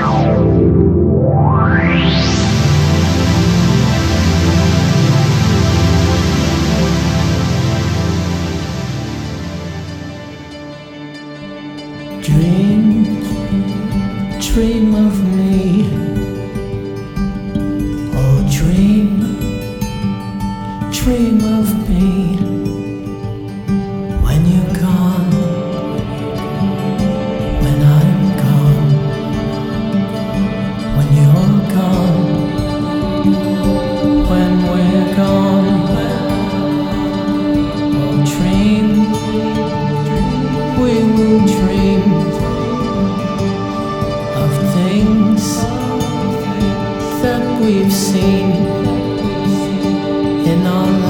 Dream, dream of me. Oh, dream, dream of me. When you're gone, when I'm gone, when you're gone, when we're gone. Oh, dream, we will dream of things that we've seen in our